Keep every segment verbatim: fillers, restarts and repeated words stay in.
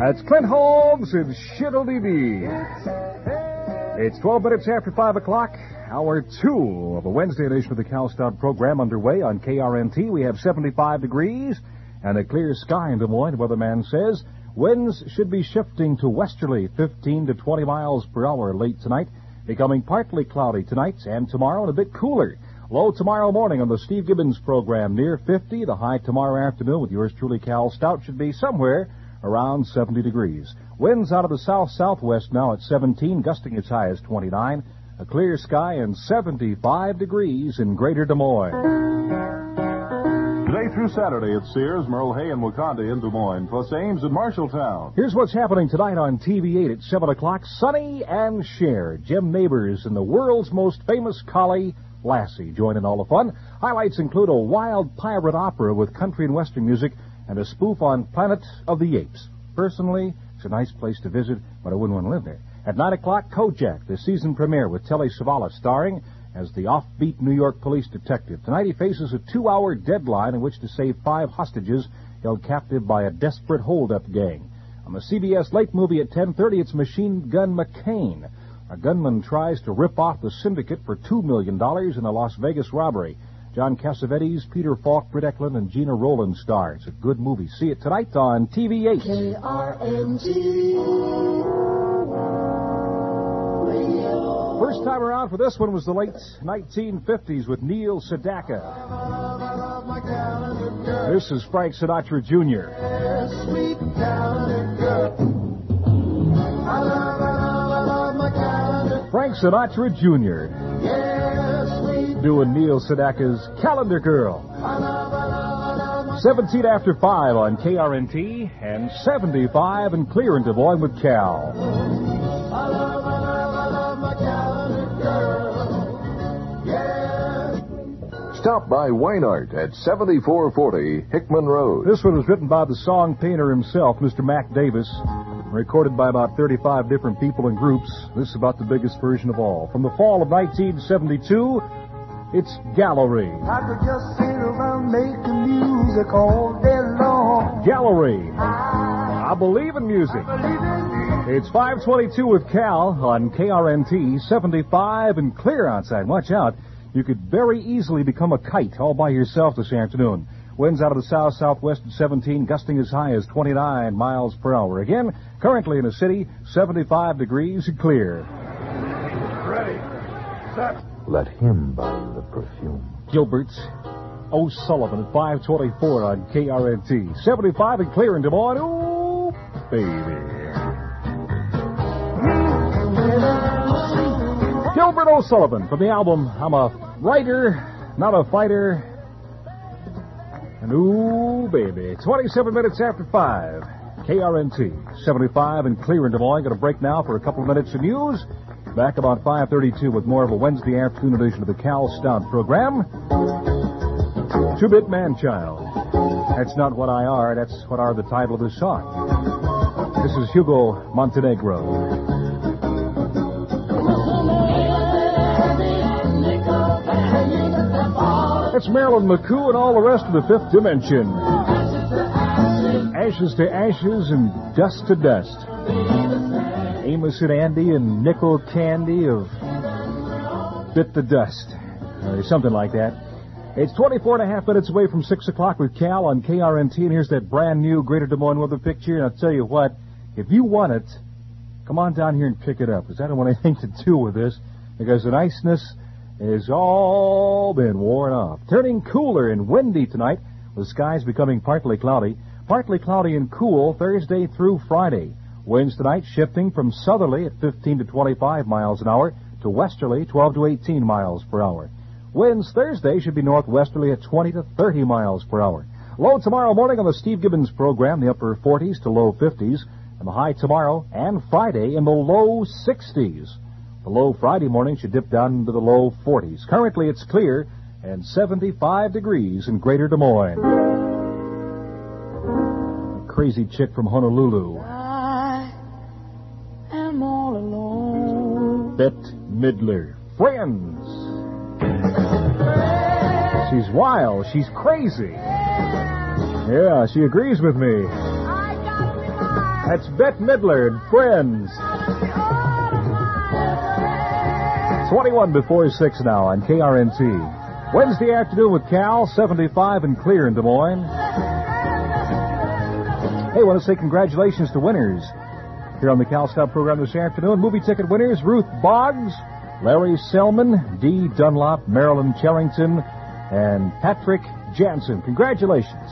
That's Clint Holmes and Shiddle-dee-dee. It's twelve minutes after five o'clock. Hour two of a Wednesday edition of the Cal Stout program underway on K R N T. We have seventy-five degrees and a clear sky in Des Moines. The weatherman says winds should be shifting to westerly, fifteen to twenty miles per hour late tonight, becoming partly cloudy tonight and tomorrow and a bit cooler. Low tomorrow morning on the Steve Gibbons program near fifty. The high tomorrow afternoon with yours truly, Cal Stout, should be somewhere around seventy degrees. Winds out of the south-southwest now at seventeen, gusting as high as twenty-nine. A clear sky and seventy-five degrees in Greater Des Moines. Today through Saturday at Sears, Merle Hay, and Wakanda in Des Moines, plus Ames and Marshalltown. Here's what's happening tonight on T V eight at seven o'clock. Sonny and Cher, Jim Nabors, and the world's most famous collie, Lassie, join in all the fun. Highlights include a wild pirate opera with country and western music and a spoof on Planet of the Apes. Personally, it's a nice place to visit, but I wouldn't want to live there. At nine o'clock, Kojak, the season premiere with Telly Savalas starring as the offbeat New York police detective. Tonight he faces a two-hour deadline in which to save five hostages held captive by a desperate hold-up gang. On the C B S late movie at ten thirty, it's Machine Gun McCain. A gunman tries to rip off the syndicate for two million dollars in a Las Vegas robbery. John Cassavetes, Peter Falk, Britt Eklund, and Gina Rowland star. It's a good movie. See it tonight on T V eight. K R N T Radio. First time around for this one was the late nineteen fifties with Neil Sedaka. This is Frank Sinatra Junior Sweet calendar girl. I love, I love, I love my calendar. Frank Sinatra Junior Yeah, sweet. Doing Neil Sedaka's Calendar Girl. I love, I love, I love my seventeen after five on K R N T and seventy-five and clear in Des Moines with Cal. I love, I love, I love my calendar girl. Yeah. Stop by Weinart at seventy-four forty Hickman Road. This one was written by the song painter himself, Mister Mac Davis, recorded by about thirty-five different people and groups. This is about the biggest version of all. From the fall of nineteen seventy-two, it's Gallery. I could just sit around making music all day long. Gallery. I believe in music. It's five twenty-two with Cal on K R N T, seventy-five and clear outside. Watch out. You could very easily become a kite all by yourself this afternoon. Winds out of the south-southwest at seventeen, gusting as high as twenty-nine miles per hour. Again, currently in the city, seventy-five degrees and clear. Ready, set. Let him buy the perfume. Gilbert O'Sullivan at five twenty-four on K R N T. seventy-five and clear in Des Moines. Ooh, baby. Gilbert O'Sullivan from the album I'm a Writer, Not a Fighter. And ooh, baby. twenty-seven minutes after five. K R N T. seventy-five and clear in Des Moines. Going to break now for a couple of minutes of news. Back about five thirty-two with more of a Wednesday afternoon edition of the Cal Stout program. Two-Bit Man-Child. That's not what I are. That's what are the title of this song. This is Hugo Montenegro. It's Marilyn McCoo and all the rest of the Fifth Dimension. Ashes to ashes and dust to dust. Amos and Andy and Nickel Candy of Bit the Dust. Or something like that. It's twenty-four and a half minutes away from six o'clock with Cal on K R N T, and here's that brand new Greater Des Moines weather picture. And I'll tell you what, if you want it, come on down here and pick it up, because I don't want anything to do with this, because the niceness has all been worn off. Turning cooler and windy tonight, with skies becoming partly cloudy. Partly cloudy and cool Thursday through Friday. Winds tonight shifting from southerly at fifteen to twenty-five miles an hour to westerly twelve to eighteen miles per hour. Winds Thursday should be northwesterly at twenty to thirty miles per hour. Low tomorrow morning on the Steve Gibbons program, the upper forties to low fifties, and the high tomorrow and Friday in the low sixties. The low Friday morning should dip down into the low forties. Currently it's clear and seventy-five degrees in Greater Des Moines. A crazy chick from Honolulu. I am all alone. Bette Midler. Friends. She's wild. She's crazy. Yeah, she agrees with me. I got me That's Bette Midler and Friends. twenty-one before six now on K R N T. Wednesday afternoon with Cal, seventy-five and clear in Des Moines. Hey, I want to say congratulations to winners here on the Cal Stop program this afternoon. Movie ticket winners, Ruth Boggs, Larry Selman, Dee Dunlop, Marilyn Charrington, and Patrick Jansen. Congratulations.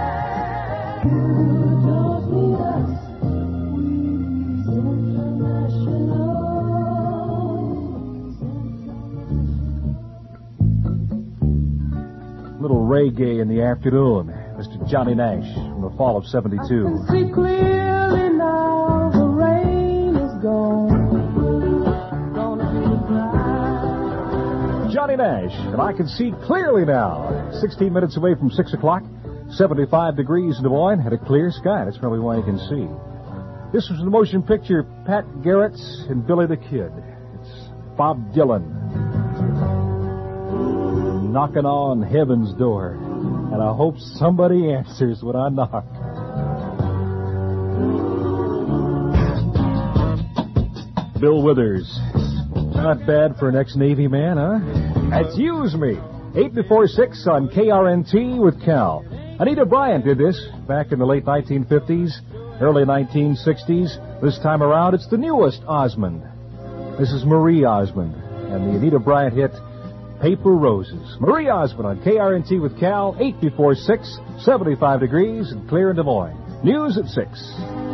Little reggae in the afternoon. Mister Johnny Nash from the fall of seventy-two. I can see clearly now the rain is gone. Gonna be dry. Johnny Nash, and I can see clearly now. sixteen minutes away from six o'clock, seventy-five degrees in Des Moines, had a clear sky. That's probably why you can see. This was the motion picture Pat Garrett and Billy the Kid. It's Bob Dylan knocking on heaven's door, and I hope somebody answers when I knock. Bill Withers. Not bad for an ex-Navy man, huh? That's Use Me. Eight before six on K R N T with Cal. Anita Bryant did this back in the late nineteen fifties, early nineteen sixties. This time around, it's the newest Osmond. This is Marie Osmond, and the Anita Bryant hit Paper Roses. Marie Osmond on K R N T with Cal, eight before six, seventy-five degrees and clear in Des Moines. News at six.